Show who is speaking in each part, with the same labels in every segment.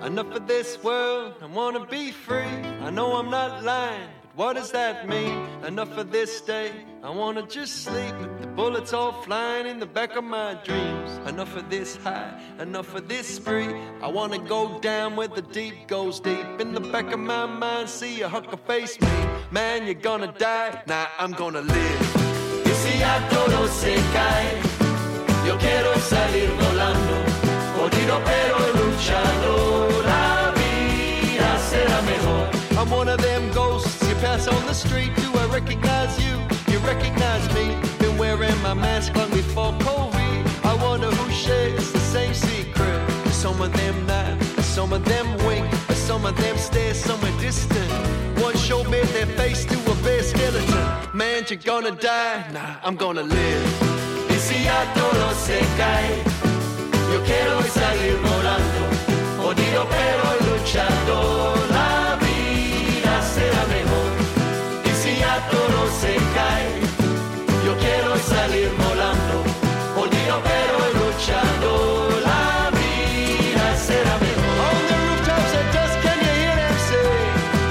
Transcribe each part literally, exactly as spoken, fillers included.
Speaker 1: Enough of this world, I wanna be free. I know I'm not lying, but what does that mean? Enough of this day, I wanna just sleep, but the bullets all flying in the back of my dreams. Enough of this high, enough of this spree. I wanna go down where the deep goes deep. In the back of my mind, see a hucker face me. Man, you're gonna die, nah, I'm gonna live.
Speaker 2: Y si a todo se cae, yo quiero salir volando, jodido pero luchando, la vida será mejor.
Speaker 1: I'm one of them ghosts you pass on the street. Do I recognize you? You recognize me? Been wearing my mask long before COVID. I wonder who shares the same secret. Some of them nod, some of them wink, some of them stare somewhere distant. One showed me their face to a bare skeleton. Man, you're gonna die, nah, I'm gonna live.
Speaker 2: Y si a todo se cae, yo quiero salir volando, jodido pero luchando, la vida será mejor. Y si a todo se cae, yo quiero salir volando, jodido pero luchando, la vida será mejor.
Speaker 1: On the rooftops at dusk, can you hear them sing?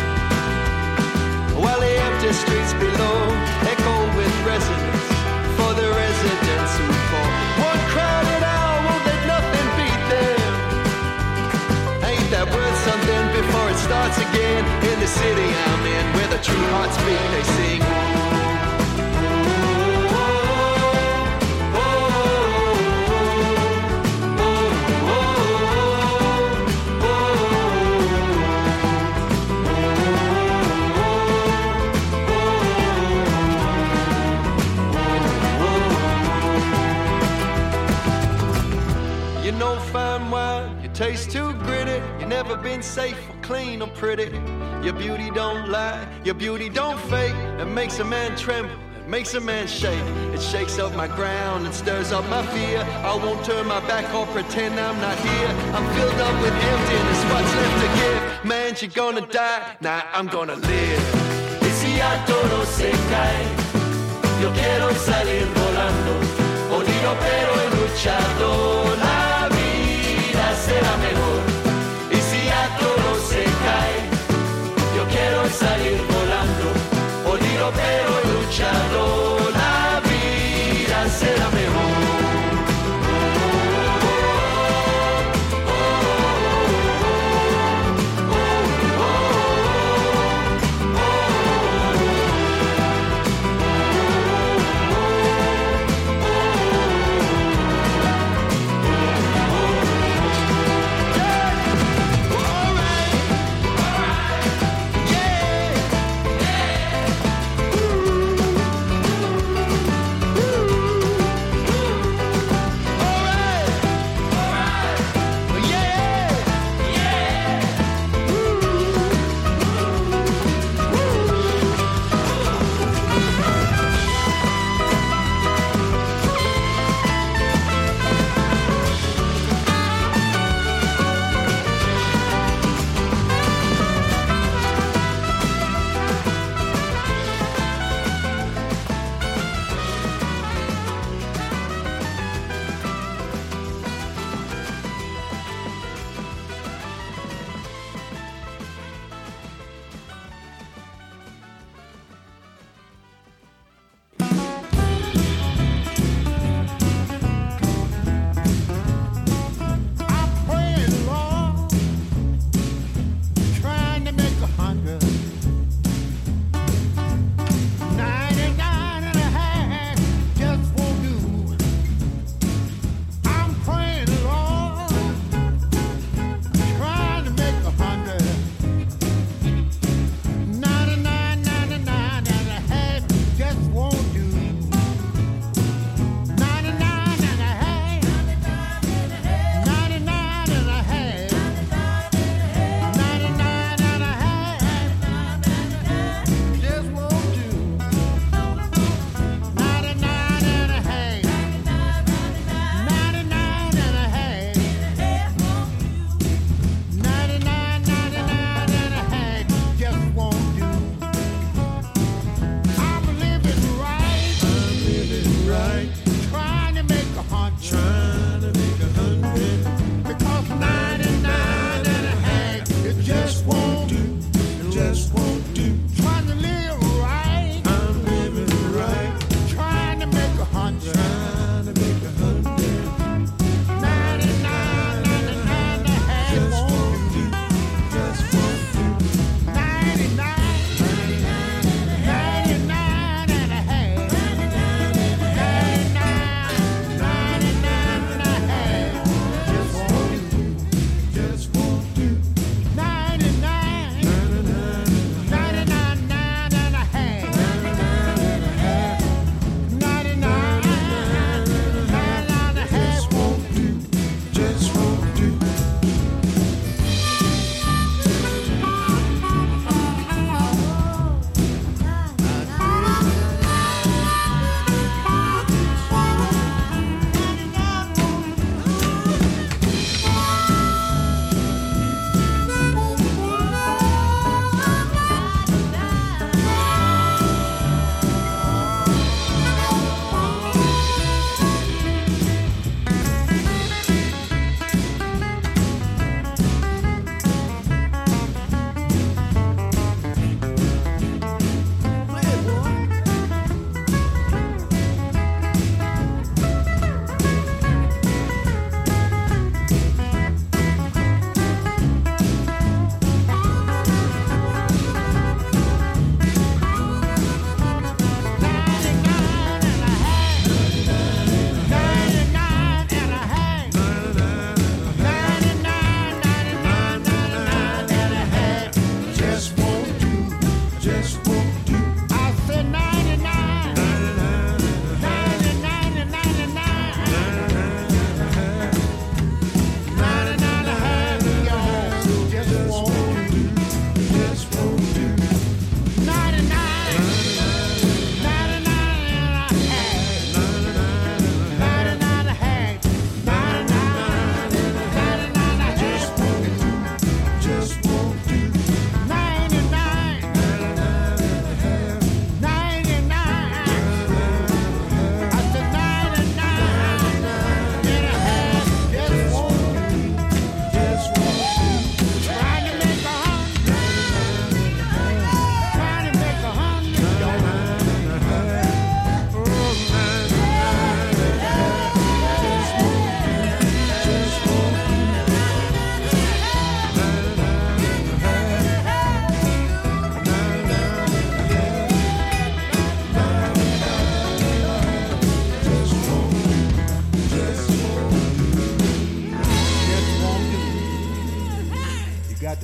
Speaker 1: While the empty streets below echo with resonance for the residents who fall. One crowded hour won't let nothing beat them. Ain't that worth something before it starts again? In the city I'm in, where the true hearts beat, they sing. You know fine wine, you taste too gritty. You never been safe or clean or pretty. Your beauty don't lie, your beauty don't fake. It makes a man tremble, it makes a man shake. It shakes up my ground and stirs up my fear. I won't turn my back or pretend I'm not here. I'm filled up with emptiness, what's left to give? Man, you're gonna die, nah, I'm gonna live.
Speaker 2: Y si a todo se cae, yo quiero salir volando, jodido pero luchando, la vida será mejor. Y si a todo se cae, yo quiero salir volando, jodido pero luchando, la vida será mejor.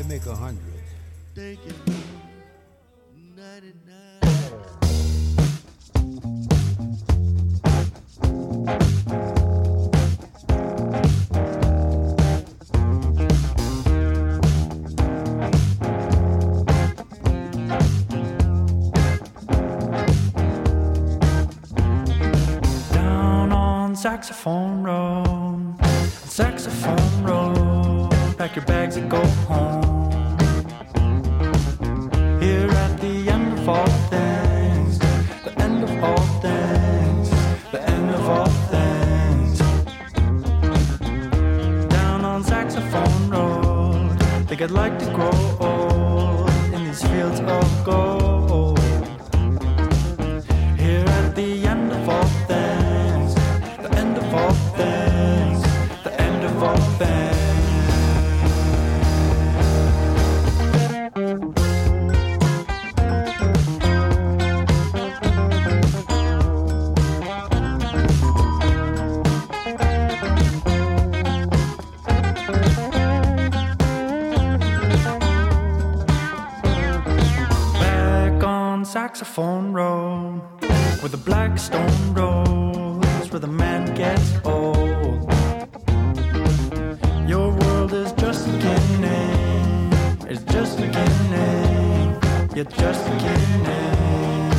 Speaker 3: make a hundred.
Speaker 1: Thank you. ninety-nine.
Speaker 4: Saxophone road, saxophone road, pack your bags and go home. Here at the end of all things, the end of all things, the end of all things. Down on Saxophone road, think I'd like to grow old in these fields of gold. Here at the end of all things, of all things, the end of all things. Back on Saxophone Road, where the black stone rolls, where the man gets old. Your world is just beginning, it's just beginning, you're just beginning.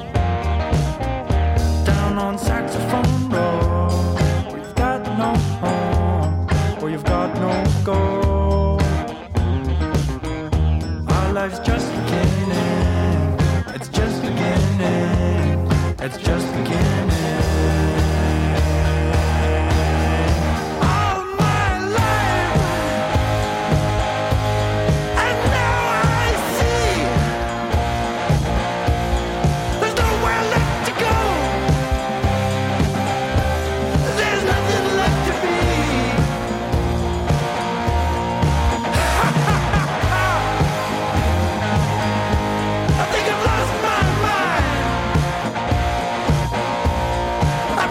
Speaker 4: Down on Saxophone Road, where you've got no home, where you've got no goal. Our life's just beginning, it's just beginning, it's just beginning.
Speaker 2: I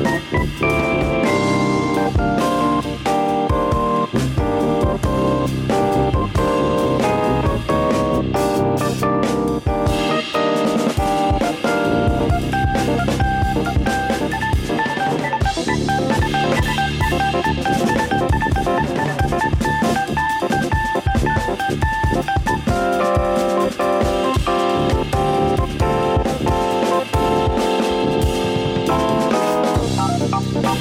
Speaker 2: Thank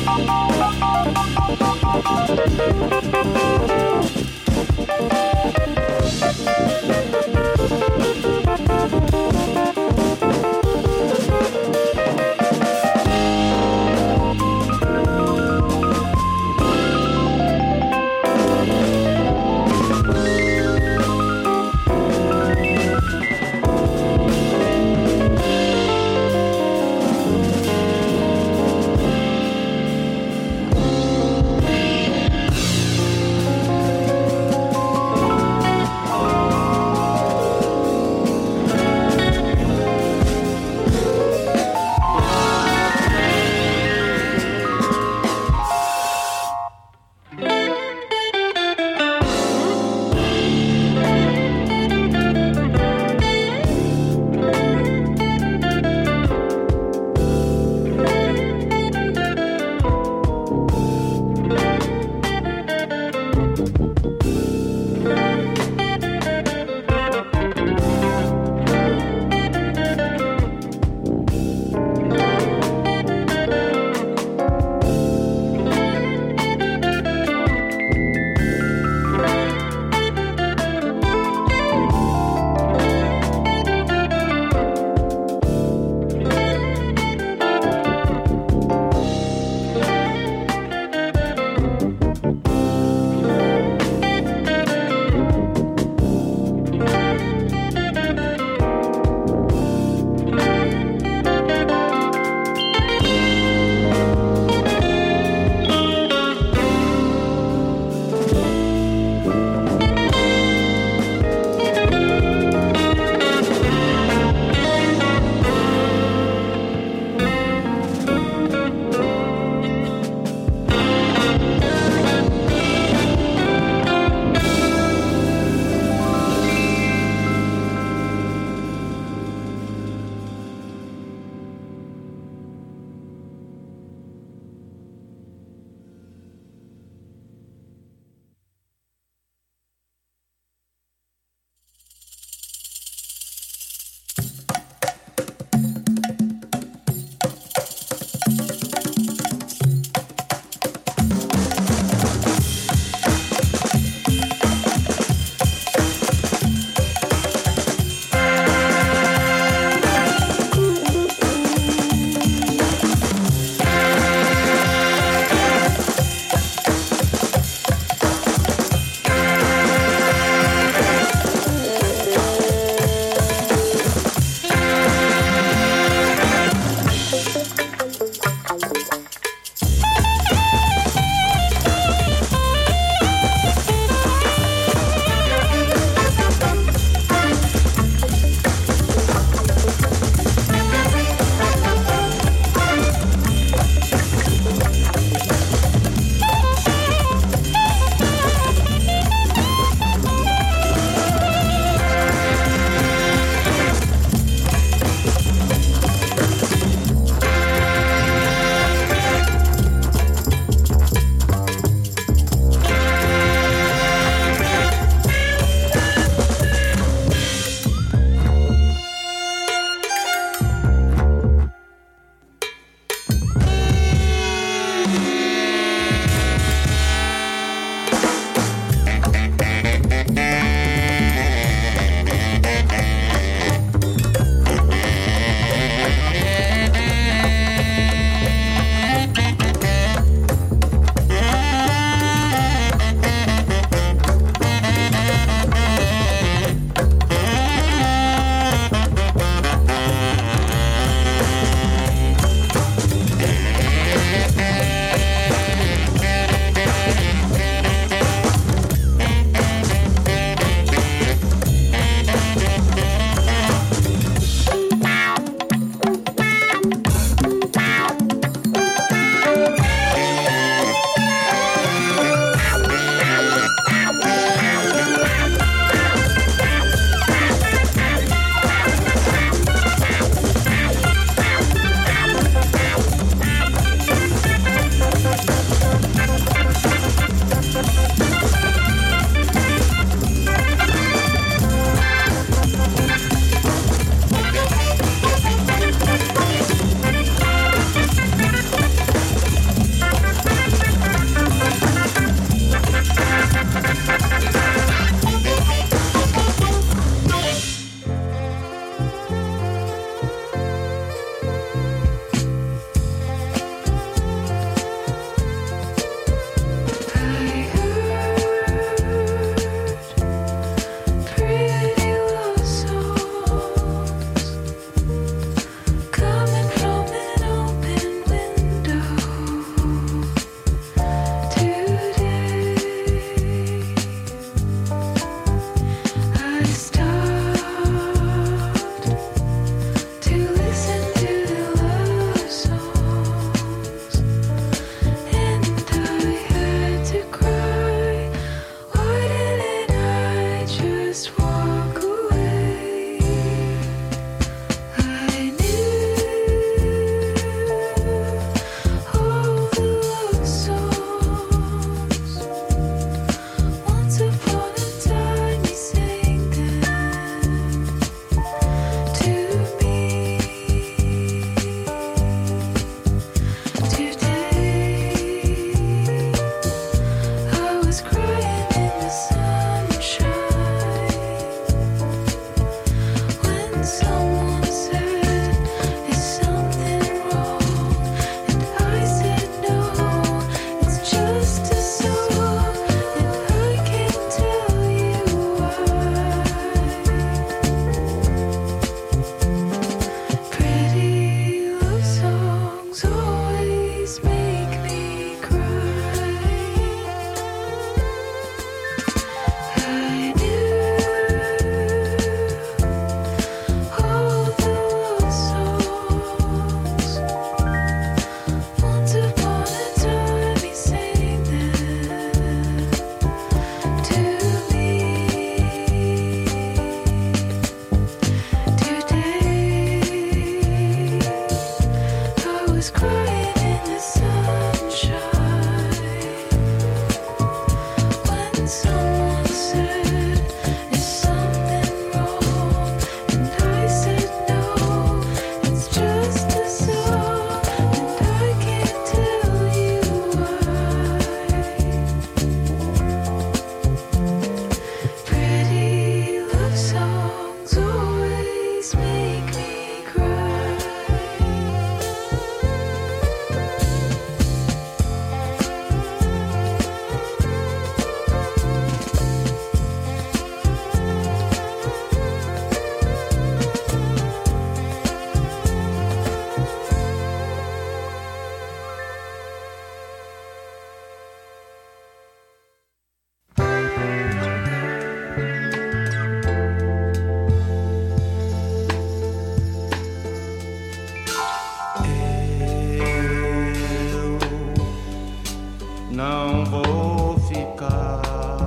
Speaker 3: não vou ficar.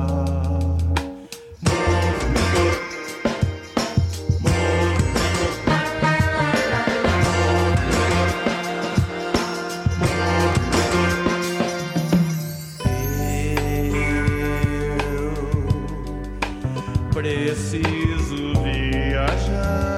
Speaker 3: Preciso viajar.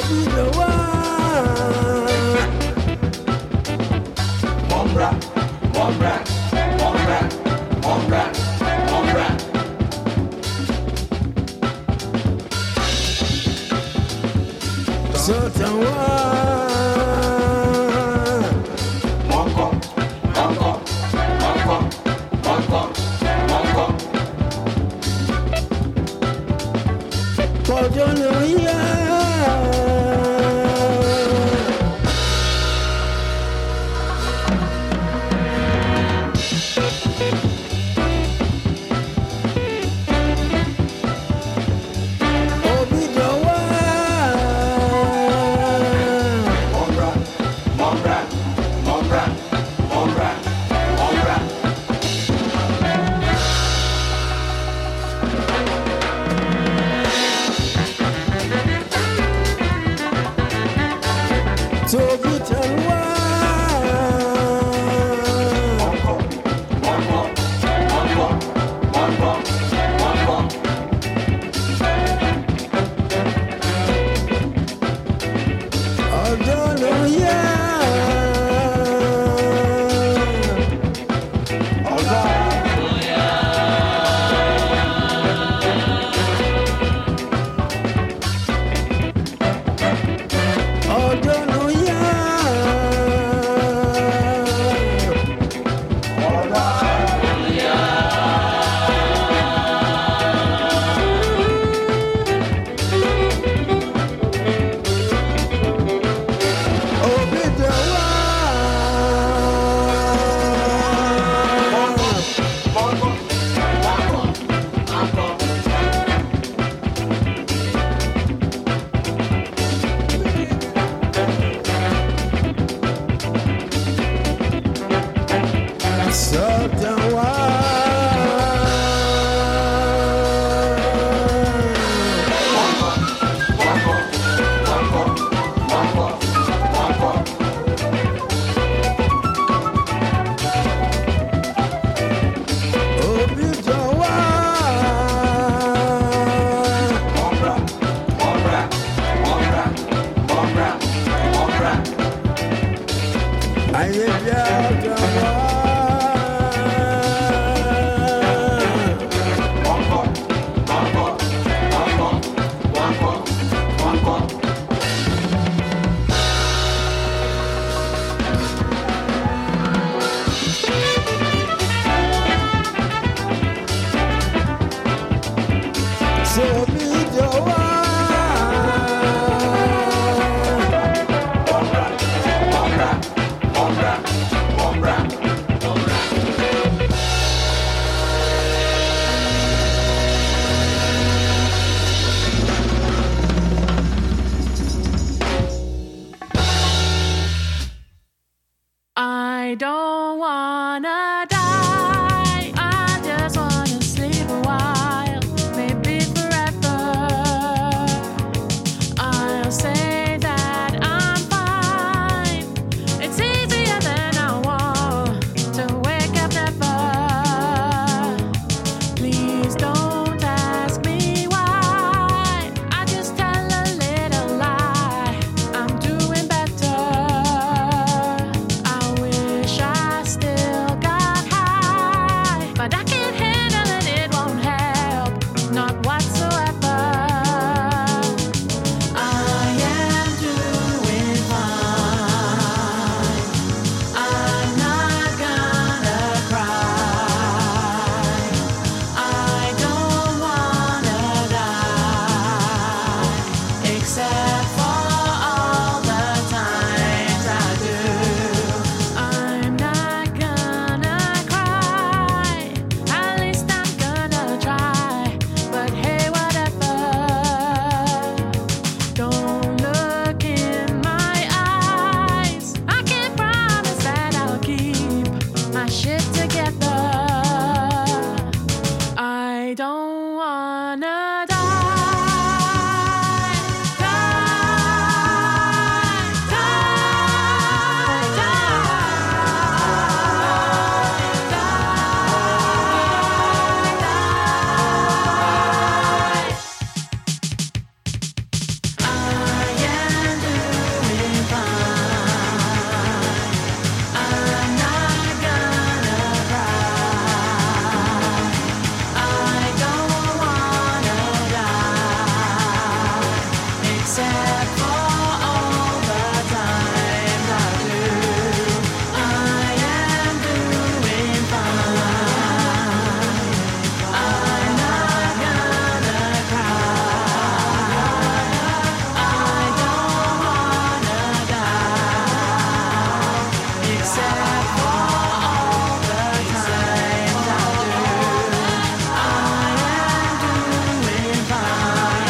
Speaker 5: I don't wanna die, die. except for all the times I do. I am doing fine. I'm not gonna cry. I don't wanna die, except for all the times I do. I am doing fine.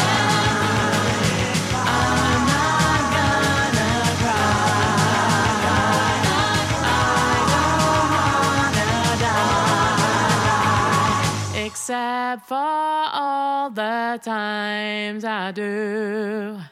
Speaker 5: I'm not gonna cry. I don't wanna die, except for all the times I do.